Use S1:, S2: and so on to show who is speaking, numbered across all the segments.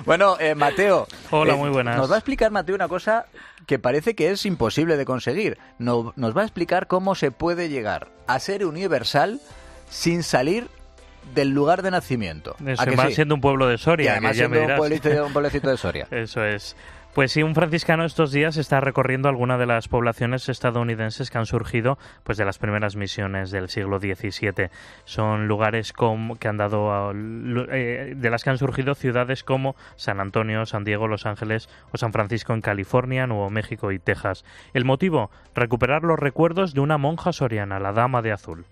S1: Bueno, Mateo.
S2: Hola, muy buenas.
S1: Nos va a explicar, Mateo, una cosa que parece que es imposible de conseguir. Nos va a explicar cómo se puede llegar a ser universal sin salir del lugar de nacimiento.
S2: Eso, más sí? Siendo un pueblo de Soria.
S1: Y además
S2: que ya
S1: siendo
S2: me dirás.
S1: un pueblecito de Soria.
S2: Eso es. Pues sí, un franciscano estos días está recorriendo alguna de las poblaciones estadounidenses que han surgido pues de las primeras misiones del siglo XVII. Son lugares que han dado de las que han surgido ciudades como San Antonio, San Diego, Los Ángeles o San Francisco en California, Nuevo México y Texas. El motivo, recuperar los recuerdos de una monja soriana, la Dama de Azul.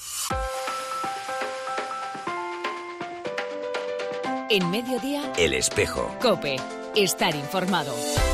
S3: En Mediodía,
S4: El Espejo.
S3: COPE. Estar informado.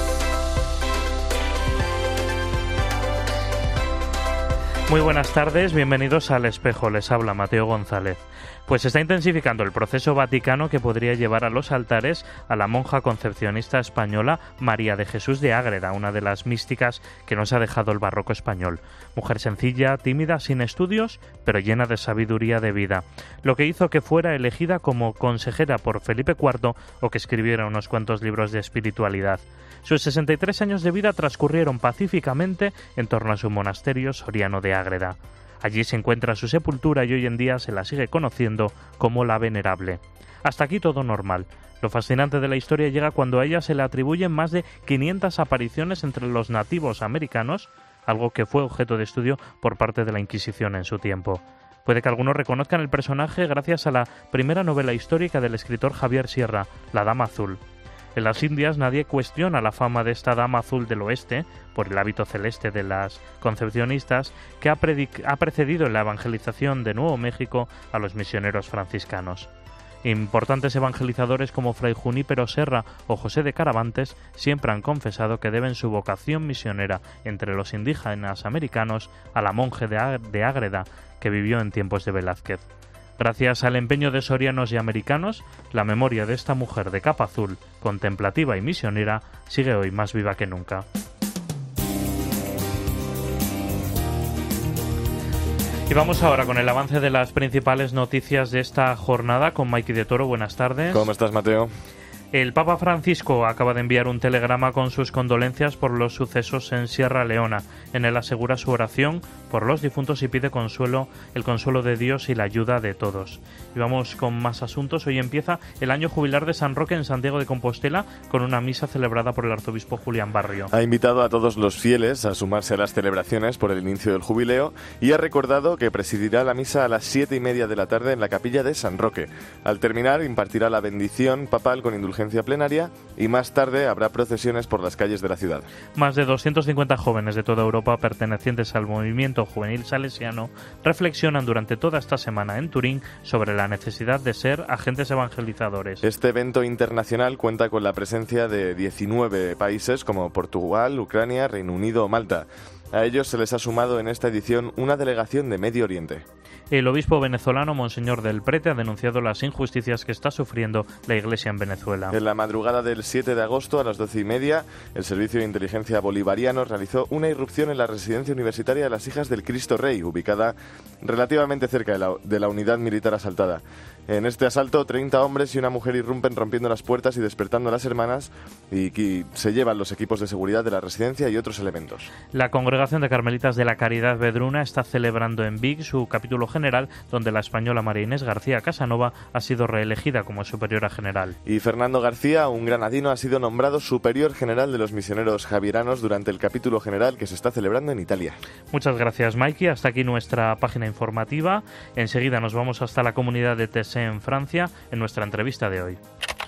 S2: Muy buenas tardes, bienvenidos al Espejo, les habla Mateo González. Pues se está intensificando el proceso vaticano que podría llevar a los altares a la monja concepcionista española María de Jesús de Ágreda, una de las místicas que nos ha dejado el barroco español. Mujer sencilla, tímida, sin estudios, pero llena de sabiduría de vida, lo que hizo que fuera elegida como consejera por Felipe IV o que escribiera unos cuantos libros de espiritualidad. Sus 63 años de vida transcurrieron pacíficamente en torno a su monasterio soriano de Ágreda. Allí se encuentra su sepultura y hoy en día se la sigue conociendo como la Venerable. Hasta aquí todo normal. Lo fascinante de la historia llega cuando a ella se le atribuyen más de 500 apariciones entre los nativos americanos, algo que fue objeto de estudio por parte de la Inquisición en su tiempo. Puede que algunos reconozcan el personaje gracias a la primera novela histórica del escritor Javier Sierra, La Dama Azul. En las Indias nadie cuestiona la fama de esta Dama Azul del Oeste, por el hábito celeste de las concepcionistas, que ha precedido en la evangelización de Nuevo México a los misioneros franciscanos. Importantes evangelizadores como Fray Junípero Serra o José de Caravantes siempre han confesado que deben su vocación misionera entre los indígenas americanos a la monja de Ágreda, que vivió en tiempos de Velázquez. Gracias al empeño de sorianos y americanos, la memoria de esta mujer de capa azul, contemplativa y misionera, sigue hoy más viva que nunca. Y vamos ahora con el avance de las principales noticias de esta jornada con Maiki de Toro. Buenas tardes.
S5: ¿Cómo estás, Mateo?
S2: El Papa Francisco acaba de enviar un telegrama con sus condolencias por los sucesos en Sierra Leona. En él asegura su oración por los difuntos y pide el consuelo de Dios y la ayuda de todos. Y vamos con más asuntos. Hoy empieza el año jubilar de San Roque en Santiago de Compostela con una misa celebrada por el arzobispo Julián Barrio.
S5: Ha invitado a todos los fieles a sumarse a las celebraciones por el inicio del jubileo y ha recordado que presidirá la misa a las 7:30 de la tarde en la capilla de San Roque. Al terminar impartirá la bendición papal con indulgencia plenaria y más tarde habrá procesiones por las calles de la ciudad.
S2: Más de 250 jóvenes de toda Europa pertenecientes al movimiento juvenil salesiano reflexionan durante toda esta semana en Turín sobre la necesidad de ser agentes evangelizadores.
S5: Este evento internacional cuenta con la presencia de 19 países como Portugal, Ucrania, Reino Unido o Malta. A ellos se les ha sumado en esta edición una delegación de Medio Oriente.
S2: El obispo venezolano Monseñor del Prete ha denunciado las injusticias que está sufriendo la Iglesia en Venezuela.
S5: En la madrugada del 7 de agosto a las 12:30, el Servicio de Inteligencia Bolivariano realizó una irrupción en la residencia universitaria de las Hijas del Cristo Rey, ubicada relativamente cerca de la unidad militar asaltada. En este asalto, 30 hombres y una mujer irrumpen rompiendo las puertas y despertando a las hermanas y se llevan los equipos de seguridad de la residencia y otros elementos.
S2: La Congregación de Carmelitas de la Caridad Vedruna está celebrando en Vic su capítulo general, donde la española María Inés García Casanova ha sido reelegida como superiora general.
S5: Y Fernando García, un granadino, ha sido nombrado superior general de los misioneros javieranos durante el capítulo general que se está celebrando en Italia.
S2: Muchas gracias, Mikey. Hasta aquí nuestra página informativa. Enseguida nos vamos hasta la comunidad de Tessé en Francia en nuestra entrevista de hoy.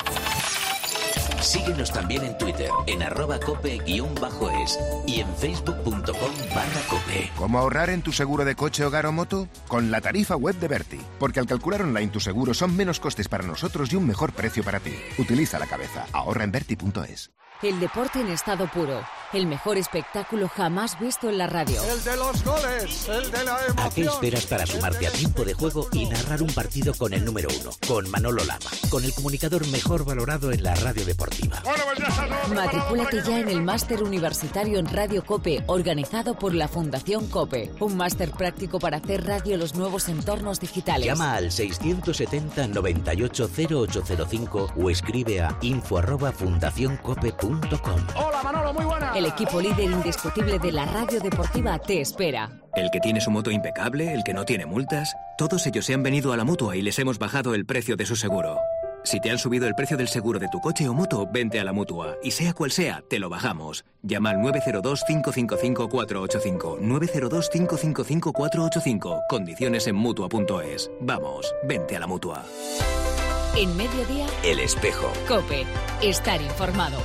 S4: Síguenos también en Twitter, en @cope_es y en facebook.com/cope.
S6: ¿Cómo ahorrar en tu seguro de coche, hogar o moto? Con la tarifa web de Berti. Porque al calcular online tu seguro son menos costes para nosotros y un mejor precio para ti. Utiliza la cabeza. Ahorra en Berti.es.
S3: El deporte en estado puro. el mejor espectáculo jamás visto en la radio.
S7: El de los goles, el de la emoción.
S4: ¿A qué esperas para sumarte a Tiempo de Juego y narrar un partido con el número 1, con Manolo Lama, con el comunicador mejor valorado en la radio deportiva?
S3: Matricúlate ya en el Máster Universitario en Radio COPE, organizado por la Fundación COPE. Un máster práctico para hacer radio en los nuevos entornos digitales.
S4: Llama al 670 98 0805 o escribe a info@fundacioncope.com.
S7: Hola Manolo, muy buena.
S3: El equipo líder indiscutible de la radio deportiva te espera.
S8: El que tiene su moto impecable, el que no tiene multas, todos ellos se han venido a la Mutua y les hemos bajado el precio de su seguro. Si te han subido el precio del seguro de tu coche o moto, vente a la Mutua. Y sea cual sea, te lo bajamos. Llama al 902-555-485. 902-555-485. Condiciones en Mutua.es. Vamos, vente a la Mutua.
S3: En Mediodía,
S4: El Espejo.
S3: COPE. Estar informado.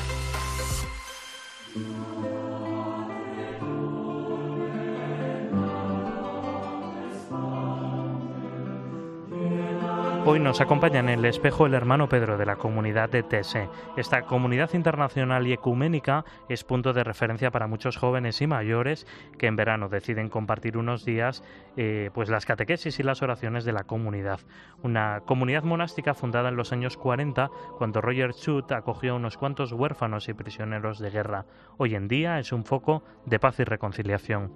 S2: Hoy nos acompaña en El Espejo el hermano Pedro de la comunidad de TSE. Esta comunidad internacional y ecuménica es punto de referencia para muchos jóvenes y mayores que en verano deciden compartir unos días pues las catequesis y las oraciones de la comunidad. Una comunidad monástica fundada en los años 40 cuando Roger Schutt acogió a unos cuantos huérfanos y prisioneros de guerra. Hoy en día es un foco de paz y reconciliación.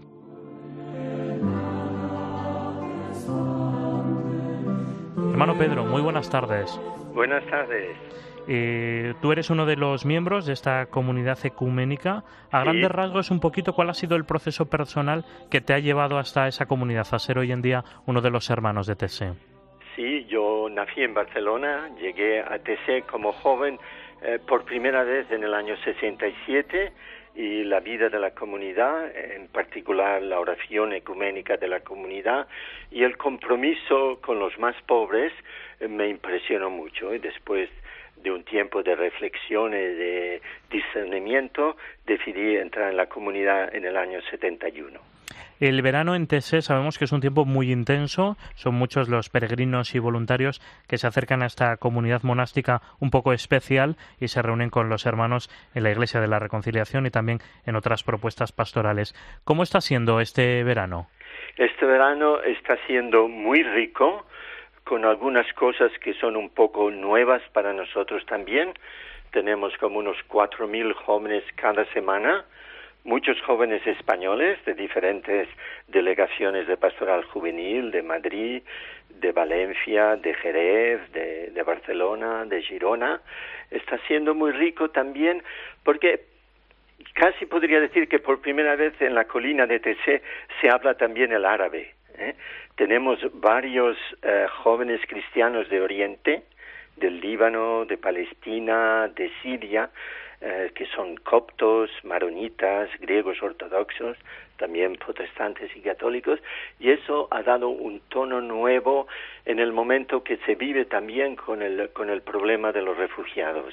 S2: Hermano Pedro, muy buenas tardes.
S9: Buenas tardes.
S2: Tú eres uno de los miembros de esta comunidad ecuménica. A grandes rasgos, un poquito, ¿cuál ha sido el proceso personal que te ha llevado hasta esa comunidad, a ser hoy en día uno de los hermanos de TSE?
S9: Sí, yo nací en Barcelona, llegué a TSE como joven por primera vez en el año 67 y la vida de la comunidad, en particular la oración ecuménica de la comunidad y el compromiso con los más pobres me impresionó mucho. Y después de un tiempo de reflexión y de discernimiento decidí entrar en la comunidad en el año 71.
S2: El verano en TSE sabemos que es un tiempo muy intenso, son muchos los peregrinos y voluntarios que se acercan a esta comunidad monástica un poco especial y se reúnen con los hermanos en la Iglesia de la Reconciliación y también en otras propuestas pastorales. ¿Cómo está siendo este verano?
S9: Este verano está siendo muy rico, con algunas cosas que son un poco nuevas para nosotros también. Tenemos como unos 4.000 jóvenes cada semana, muchos jóvenes españoles de diferentes delegaciones de pastoral juvenil, de Madrid, de Valencia, de Jerez, de Barcelona, de Girona. Está siendo muy rico también porque casi podría decir que por primera vez en la colina de TSE se habla también el árabe. Tenemos varios jóvenes cristianos de Oriente, del Líbano, de Palestina, de Siria, que son coptos, maronitas, griegos ortodoxos, también protestantes y católicos, y eso ha dado un tono nuevo en el momento que se vive también con el problema de los refugiados.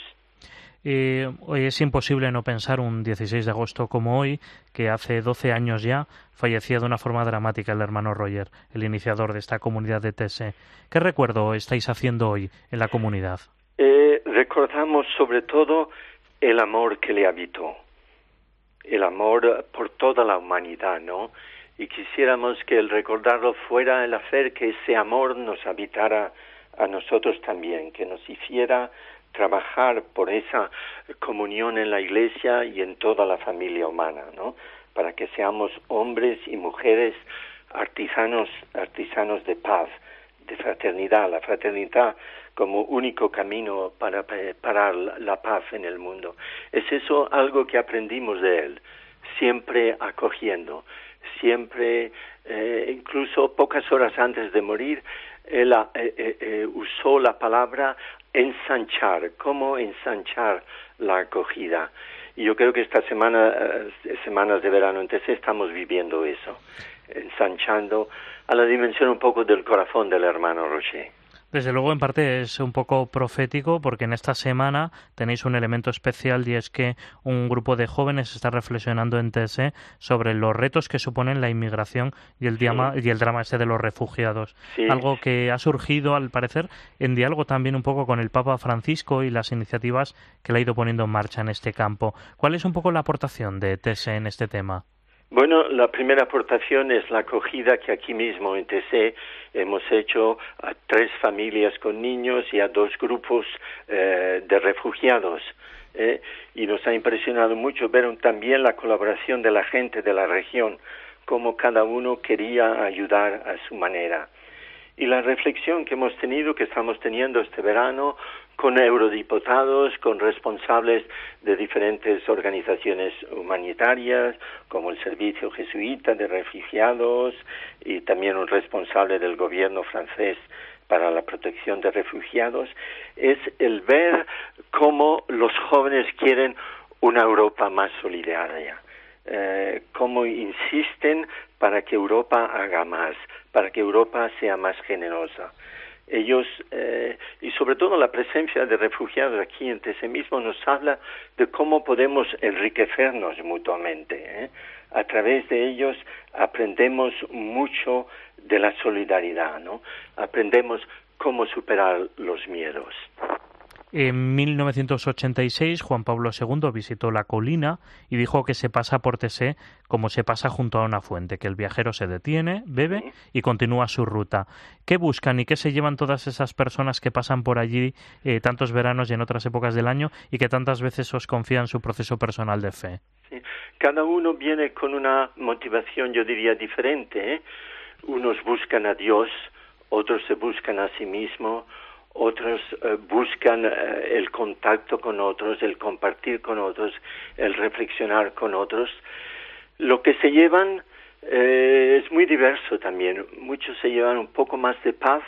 S2: Hoy es imposible no pensar un 16 de agosto como hoy, que hace 12 años ya fallecía de una forma dramática el hermano Roger, el iniciador de esta comunidad de TSE. ¿Qué recuerdo estáis haciendo hoy en la comunidad?
S9: Recordamos sobre todo el amor que le habitó, el amor por toda la humanidad, ¿no? Y quisiéramos que el recordarlo fuera el hacer que ese amor nos habitara a nosotros también, que nos hiciera trabajar por esa comunión en la Iglesia y en toda la familia humana, ¿no? Para que seamos hombres y mujeres artesanos de paz, de fraternidad, la fraternidad como único camino para preparar la paz en el mundo. Es eso algo que aprendimos de él, siempre acogiendo, siempre, incluso pocas horas antes de morir, él usó la palabra ensanchar, cómo ensanchar la acogida. Y yo creo que esta semanas de verano entonces estamos viviendo eso, ensanchando a la dimensión un poco del corazón del hermano Roger.
S2: Desde luego, en parte es un poco profético porque en esta semana tenéis un elemento especial y es que un grupo de jóvenes está reflexionando en TSE sobre los retos que suponen la inmigración y el drama este de los refugiados. Sí. Algo que ha surgido, al parecer, en diálogo también un poco con el Papa Francisco y las iniciativas que le ha ido poniendo en marcha en este campo. ¿Cuál es un poco la aportación de TSE en este tema?
S9: Bueno, la primera aportación es la acogida que aquí mismo en TSE hemos hecho a 3 familias con niños y a 2 grupos de refugiados. Y nos ha impresionado mucho ver también la colaboración de la gente de la región, cómo cada uno quería ayudar a su manera. Y la reflexión que hemos tenido, que estamos teniendo este verano, con eurodiputados, con responsables de diferentes organizaciones humanitarias, como el Servicio Jesuita de Refugiados y también un responsable del gobierno francés para la protección de refugiados, es el ver cómo los jóvenes quieren una Europa más solidaria, cómo insisten para que Europa haga más, para que Europa sea más generosa. Ellos, y sobre todo la presencia de refugiados aquí en TSE mismo, nos habla de cómo podemos enriquecernos mutuamente. A través de ellos aprendemos mucho de la solidaridad, ¿no? Aprendemos cómo superar los miedos.
S2: En 1986, Juan Pablo II visitó La Colina y dijo que se pasa por TSE como se pasa junto a una fuente, que el viajero se detiene, bebe y continúa su ruta. ¿Qué buscan y qué se llevan todas esas personas que pasan por allí tantos veranos y en otras épocas del año y que tantas veces os confían su proceso personal de fe?
S9: Sí. Cada uno viene con una motivación, yo diría, diferente. Unos buscan a Dios, otros se buscan a sí mismos, otros buscan el contacto con otros, el compartir con otros, el reflexionar con otros. Lo que se llevan es muy diverso también. Muchos se llevan un poco más de paz,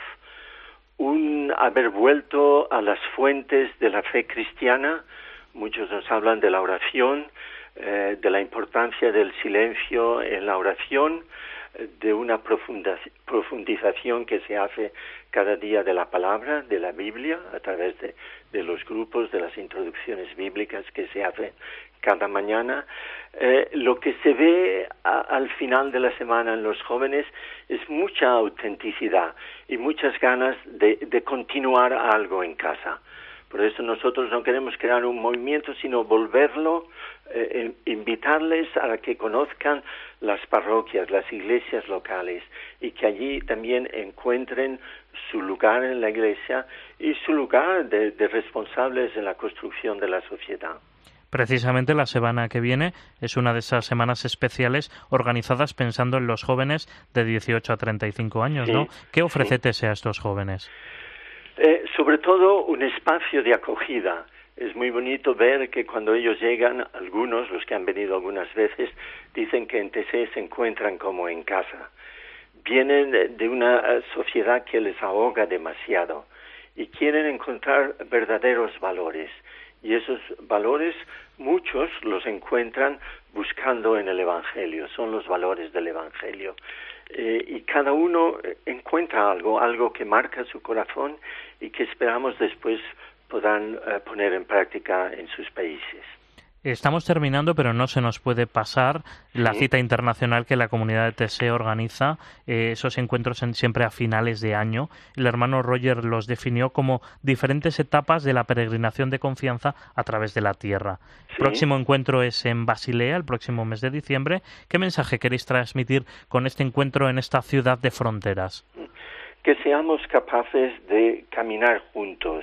S9: un haber vuelto a las fuentes de la fe cristiana. Muchos nos hablan de la oración, de la importancia del silencio en la oración, de una profundización que se hace cada día de la palabra, de la Biblia, a través de los grupos, de las introducciones bíblicas que se hacen cada mañana. Lo que se ve al final de la semana en los jóvenes es mucha autenticidad y muchas ganas de continuar algo en casa. Por eso nosotros no queremos crear un movimiento, sino volverlo, invitarles a que conozcan las parroquias, las iglesias locales y que allí también encuentren su lugar en la iglesia y su lugar de responsables en la construcción de la sociedad.
S2: Precisamente la semana que viene es una de esas semanas especiales organizadas pensando en los jóvenes de 18 a 35 años, ¿no? ¿Qué ofrece TSE a estos jóvenes?
S9: Sobre todo un espacio de acogida. Es muy bonito ver que cuando ellos llegan, algunos, los que han venido algunas veces, dicen que en TSE se encuentran como en casa. Vienen de una sociedad que les ahoga demasiado y quieren encontrar verdaderos valores. Y esos valores, muchos los encuentran buscando en el Evangelio, son los valores del Evangelio. Y cada uno encuentra algo que marca su corazón y que esperamos después puedan poner en práctica en sus países.
S2: Estamos terminando, pero no se nos puede pasar la cita internacional que la comunidad de TSE organiza, esos encuentros siempre a finales de año. El hermano Roger los definió como diferentes etapas de la peregrinación de confianza a través de la tierra. El próximo encuentro es en Basilea, el próximo mes de diciembre. ¿Qué mensaje queréis transmitir con este encuentro en esta ciudad de fronteras?
S9: Que seamos capaces de caminar juntos,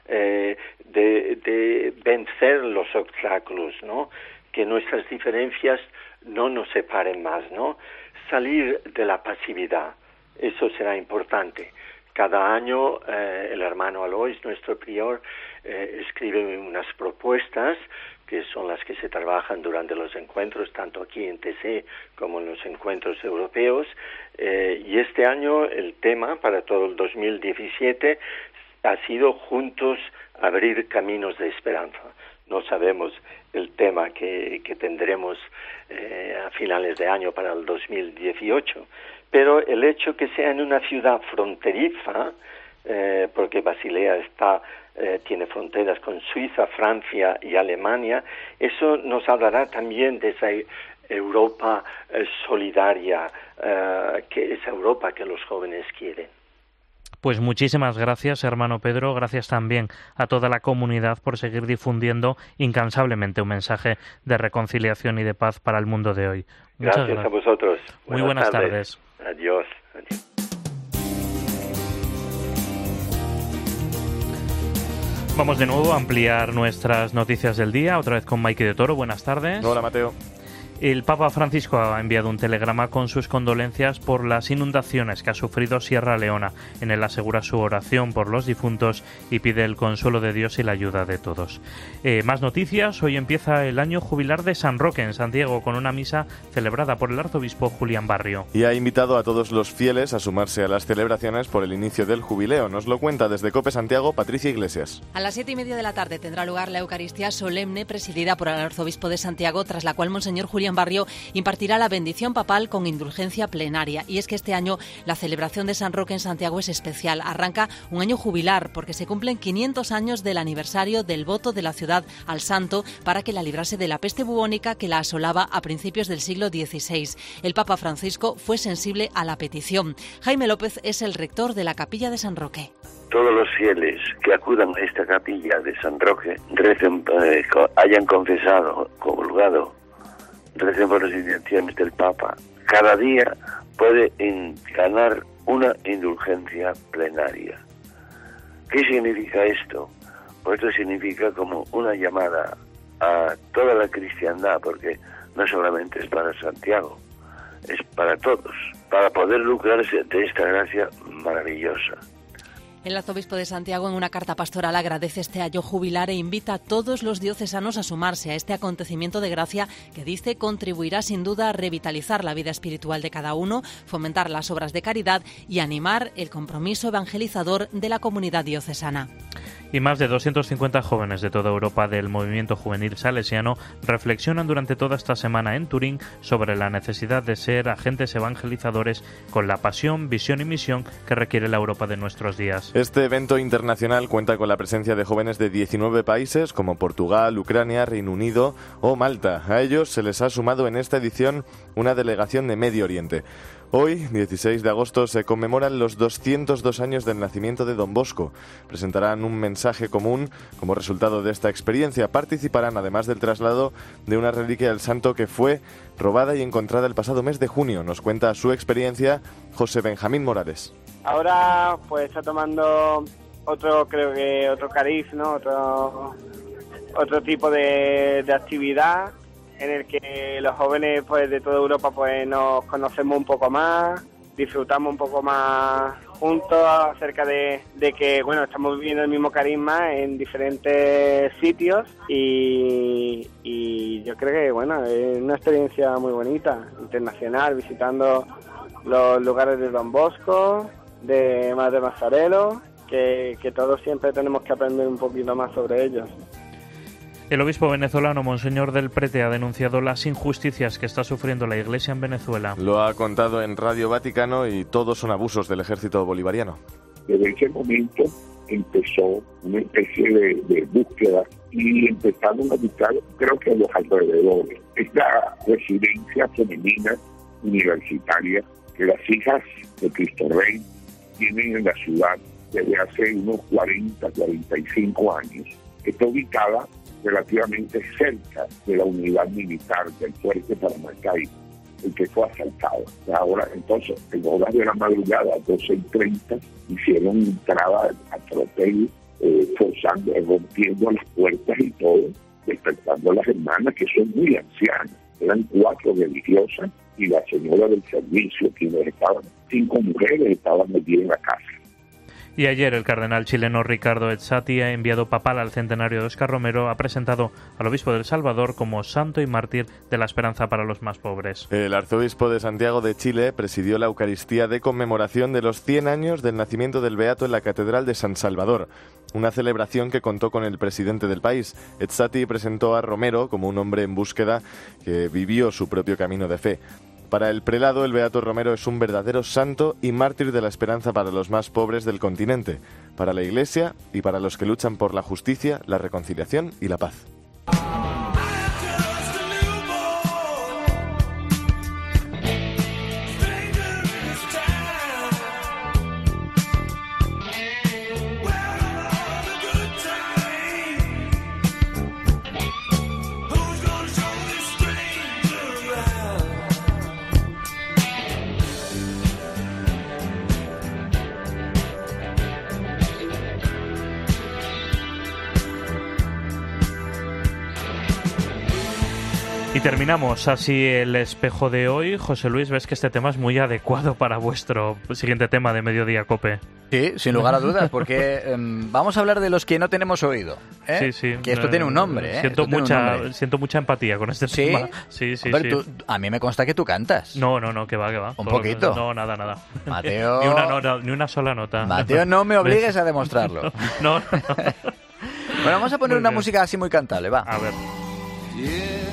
S9: de vencer los obstáculos, ¿no? Que nuestras diferencias no nos separen más, ¿no? Salir de la pasividad, eso será importante. Cada año el hermano Alois, nuestro prior, escribe unas propuestas que son las que se trabajan durante los encuentros, tanto aquí en TSE como en los encuentros europeos. Y este año el tema para todo el 2017 ha sido juntos abrir caminos de esperanza. No sabemos el tema que tendremos a finales de año para el 2018, pero el hecho que sea en una ciudad fronteriza porque Basilea tiene fronteras con Suiza, Francia y Alemania. Eso nos hablará también de esa Europa solidaria, que esa Europa que los jóvenes quieren.
S2: Pues muchísimas gracias, hermano Pedro. Gracias también a toda la comunidad por seguir difundiendo incansablemente un mensaje de reconciliación y de paz para el mundo de hoy. Muchas
S9: gracias a vosotros.
S2: Muy buenas tardes.
S9: Adiós. Adiós.
S2: Vamos de nuevo a ampliar nuestras noticias del día, otra vez con Maike de Toro. Buenas tardes.
S5: Hola, Mateo.
S2: El Papa Francisco ha enviado un telegrama con sus condolencias por las inundaciones que ha sufrido Sierra Leona. En él asegura su oración por los difuntos y pide el consuelo de Dios y la ayuda de todos. Más noticias. Hoy empieza el año jubilar de San Roque en Santiago con una misa celebrada por el arzobispo Julián Barrio.
S5: Y ha invitado a todos los fieles a sumarse a las celebraciones por el inicio del jubileo. Nos lo cuenta desde COPE Santiago Patricia Iglesias.
S10: A las 7:30 de la tarde tendrá lugar la Eucaristía solemne presidida por el arzobispo de Santiago, tras la cual Monseñor Julián Barrio impartirá la bendición papal con indulgencia plenaria. Y es que este año la celebración de San Roque en Santiago es especial. Arranca un año jubilar porque se cumplen 500 años del aniversario del voto de la ciudad al santo para que la librase de la peste bubónica que la asolaba a principios del siglo XVI. El Papa Francisco fue sensible a la petición. Jaime López es el rector de la Capilla de San Roque.
S11: Todos los fieles que acudan a esta capilla de San Roque recen, hayan confesado, comulgado, recen por las intenciones del Papa. Cada día puede ganar una indulgencia plenaria. ¿Qué significa esto? Pues esto significa como una llamada a toda la cristiandad, porque no solamente es para Santiago, es para todos, para poder lucrarse de esta gracia maravillosa.
S10: El arzobispo de Santiago, en una carta pastoral, agradece este año jubilar e invita a todos los diocesanos a sumarse a este acontecimiento de gracia que, dice, contribuirá sin duda a revitalizar la vida espiritual de cada uno, fomentar las obras de caridad y animar el compromiso evangelizador de la comunidad diocesana.
S2: Y más de 250 jóvenes de toda Europa del movimiento juvenil salesiano reflexionan durante toda esta semana en Turín sobre la necesidad de ser agentes evangelizadores con la pasión, visión y misión que requiere la Europa de nuestros días.
S5: Este evento internacional cuenta con la presencia de jóvenes de 19 países como Portugal, Ucrania, Reino Unido o Malta. A ellos se les ha sumado en esta edición una delegación de Medio Oriente. Hoy, 16 de agosto, se conmemoran los 202 años del nacimiento de Don Bosco. Presentarán un mensaje común como resultado de esta experiencia. Participarán, además del traslado de una reliquia del santo que fue robada y encontrada el pasado mes de junio. Nos cuenta su experiencia José Benjamín Morales.
S12: Ahora pues está tomando otro cariz, ¿no? Otro tipo de actividad en el que los jóvenes pues de toda Europa pues nos conocemos un poco más, disfrutamos un poco más juntos acerca de que bueno, estamos viviendo el mismo carisma en diferentes sitios y yo creo que bueno, es una experiencia muy bonita, internacional, visitando los lugares de Don Bosco, de Madre Mazzarello, que todos siempre tenemos que aprender un poquito más sobre ellos.
S2: El obispo venezolano Monseñor del Prete ha denunciado las injusticias que está sufriendo la Iglesia en Venezuela.
S5: Lo ha contado en Radio Vaticano y todos son abusos del ejército bolivariano.
S13: Desde ese momento empezó una especie de búsqueda y empezaron a buscar, creo que a los alrededores, esta residencia femenina universitaria que las hijas de Cristo Rey tienen en la ciudad desde hace unos 45 años. Está ubicada relativamente cerca de la unidad militar del fuerte Paramacay, el que fue asaltado. Ahora, entonces, en horas de la madrugada, 12:30, hicieron entrada a tropel, forzando, rompiendo las puertas y todo, despertando a las hermanas, que son muy ancianas. Eran 4 religiosas y la señora del servicio, quienes estaban, 5 mujeres estaban metidas en la casa.
S2: Y ayer el cardenal chileno Ricardo Ezzati, enviado papal al centenario de Óscar Romero, ha presentado al obispo de El Salvador como santo y mártir de la esperanza para los más pobres.
S5: El arzobispo de Santiago de Chile presidió la Eucaristía de conmemoración de los 100 años del nacimiento del Beato en la Catedral de San Salvador, una celebración que contó con el presidente del país. Ezzati presentó a Romero como un hombre en búsqueda que vivió su propio camino de fe. Para el prelado, el Beato Romero es un verdadero santo y mártir de la esperanza para los más pobres del continente, para la Iglesia y para los que luchan por la justicia, la reconciliación y la paz.
S2: Y terminamos así el espejo de hoy. José Luis, ves que este tema es muy adecuado para vuestro siguiente tema de Mediodía Cope.
S1: Sí, sin lugar a dudas, porque vamos a hablar de los que no tenemos oído.
S2: Sí, sí.
S1: Que esto tiene un nombre,
S2: Siento mucha empatía con este tema. Sí, sí,
S1: Hombre,
S2: sí.
S1: A mí me consta que tú cantas.
S2: No, que va.
S1: ¿Un poquito?
S2: No, nada.
S1: Mateo...
S2: ni una sola nota.
S1: Mateo, no me obligues a demostrarlo.
S2: No.
S1: Bueno, vamos a poner una música así muy cantable, va.
S2: A ver.
S14: Yeah.